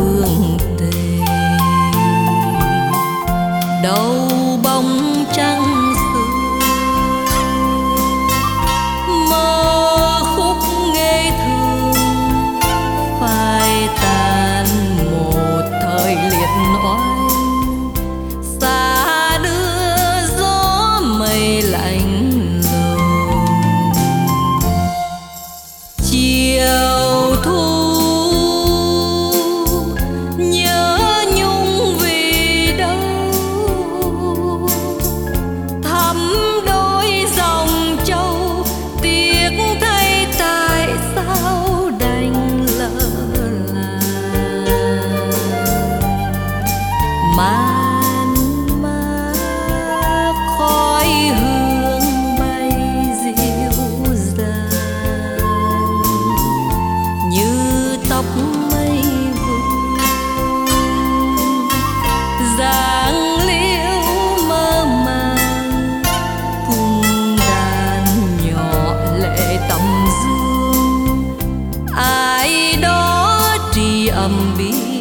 hương tình. Đâu bóng trăng xưa mơ khúc nghe thương, phai tàn một thời liệt oanh. Xa đưa gió mây lạnh lùng, chiều thu nhớ nhung vì đâu. Thắm đôi dòng châu tiếc thay tại sao đành lỡ làng. Man mác khói hương bay dịu dàng, như tóc mây vương dáng liễu mơ màng, cùng đàn nhỏ lệ tầm dương. Ai đó tri âm bi